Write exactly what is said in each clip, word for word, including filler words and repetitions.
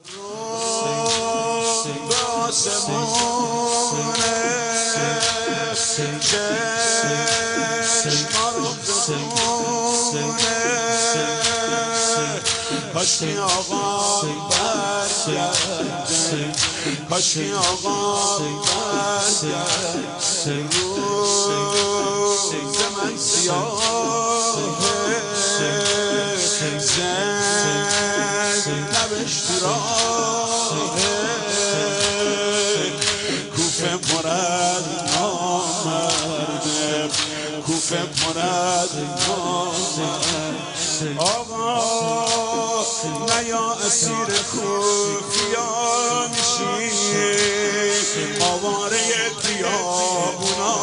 به آسمونه چشما رو بخونه کاشکی آقا برگرده کاشکی آقا برگرده روز من سیاهه زن لبش تو راهه کوفه مرد نامرده کوفه مرد نامرده آقا نیا اسیر کوفیا میشی آواره بیابونا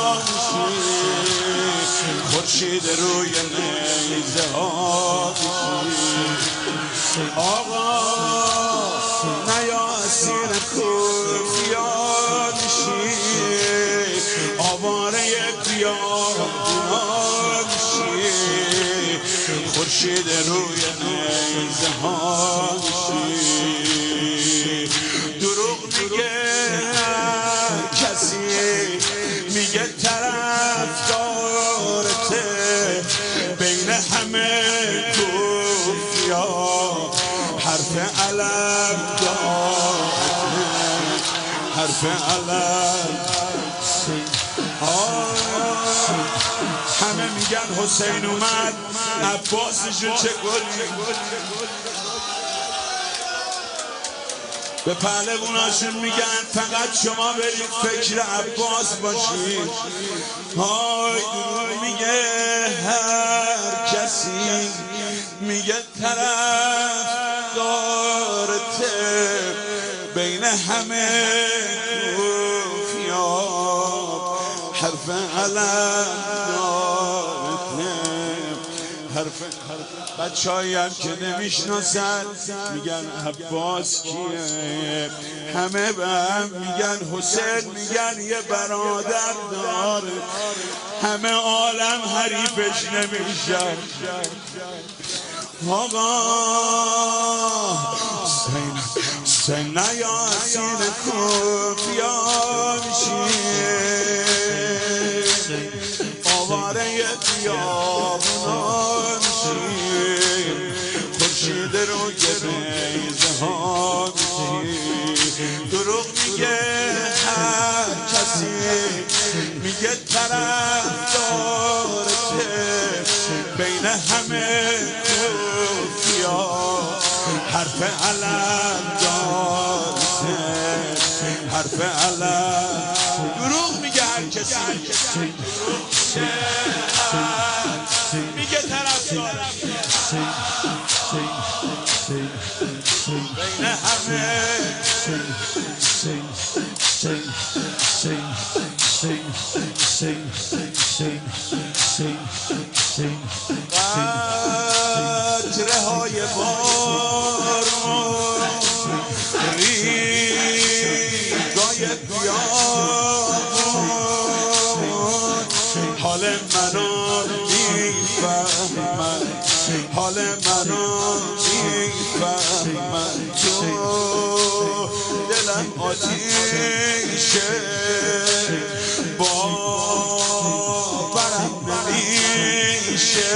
میشی خورشید روی نیزه ها میشی آقا نیا اسیر کوفیا میشی آواره بیابونا میشی خورشید روی نیزه ها میشی دروغ میگه کسی میگه طرفدارته بین همه کوفیا حرف علم داره حرف علم همه میگن حسین اومد عباسشو چه گلی به پهلووناشون میگن فقط شما برید فکر عباس باشید های دروغ میگه هر کسی میگه طرف دارته بین همه کوفیا حرف علم دارته حرف بچه هایی هم که نمیشناسن میگن عباس کیه همه به هم میگن حسین میگن یه برادر داره همه عالم حریفش نمیشن آقا حسین نیا اسیر کوفیا میشی آواره بیابونا خورشید رو نیزه ها میشی دروغ میگه هر کسی میگه طرفدارته بین همه کوفیا حرف علم دارته حرف علم دروغ میگه هر کسی میگه طرفدارته بین همه قطره های بارون ریگای بیابون حال منو میفهمن حال منو میفهمن تو دلم آتیشه باورم نمیشه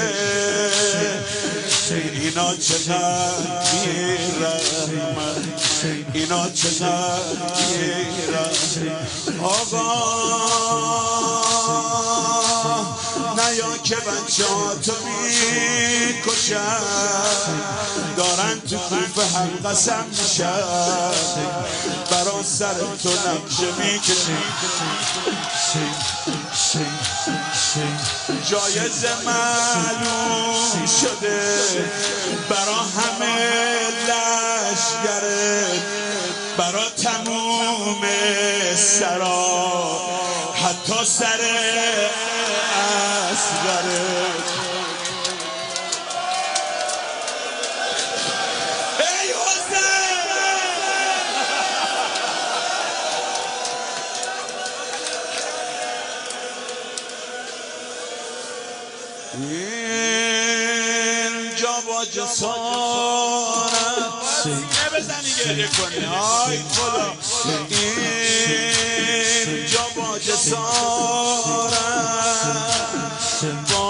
اینا چقدر میرحمن اینا چقدر میرحمن آقا نیا که بچه ها تو میکشن دارن تو کوفه هم قسم میشن برا سر تو نقشه میکشن جایزه معلوم شده برا همه لشگرت برا تموم سرا حتی سر اصغرت ای حسین اینجا با جسارت سینه بزنی گریه کنی. آی خدا اینجا با جسارت با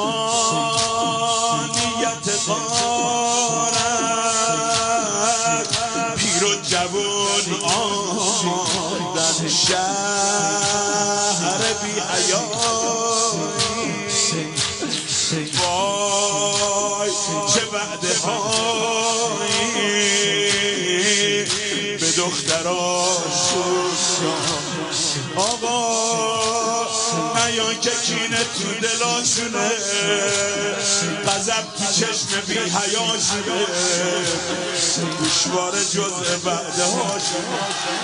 نیت غارت پیر و جوون آمدن شهر بی حیایی. وای چه وعده هایی به دختراشون آقا نیا که کینه تو دلاشونه، غضب تو چشم بی حیاشونه، گوشواره جزء وعده هاشونه.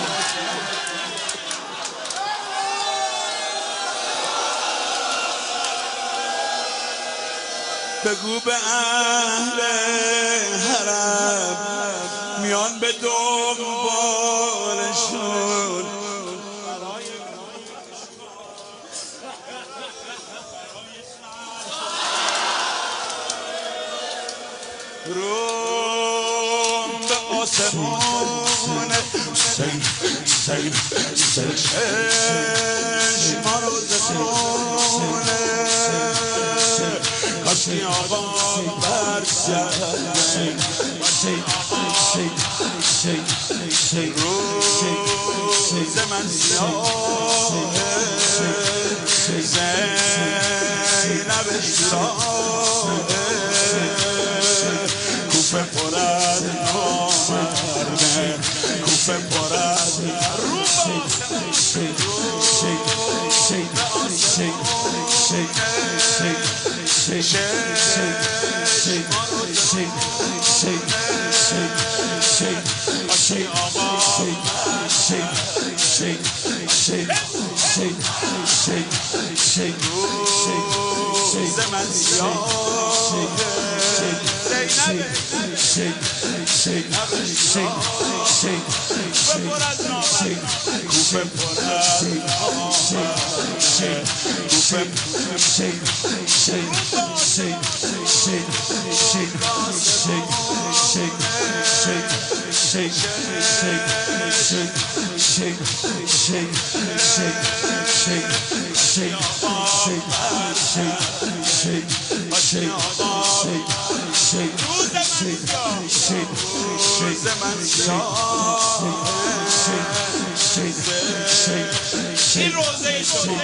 بگو به اهل حرم میان به دنبالشون، روم به آسمان چشما رو زمانه کاشکی آقا برسن روز من سیاهه زینب شیراهه کوفه پر از نامرده کوفه پر از زمن این روزه شما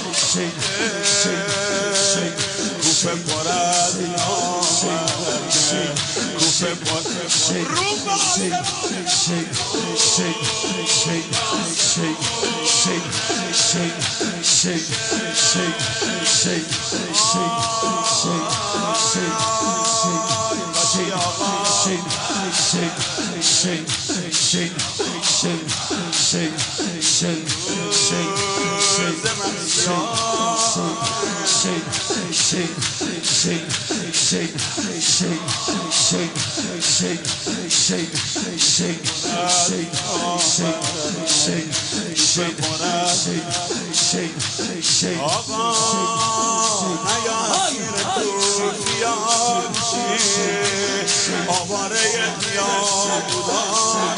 کوفه پر از نامرده کوفه پر رو آواره دیار بودم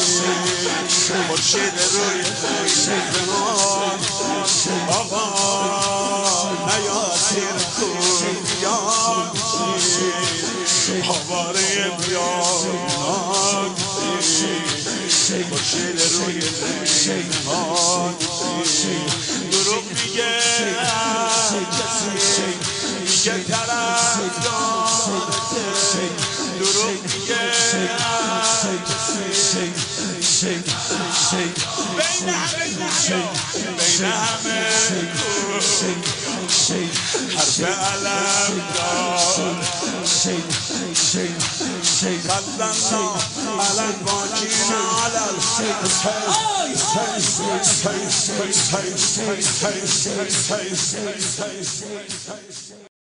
مرشد روی زمان آقا نیا سیر کن دیار آواره دیار مرشد روی زمان دروغ میگه کسی میگه طرف دارده دروغ میگه بین همه بین همه حرف علم دار خلنا على الباجين على الحسين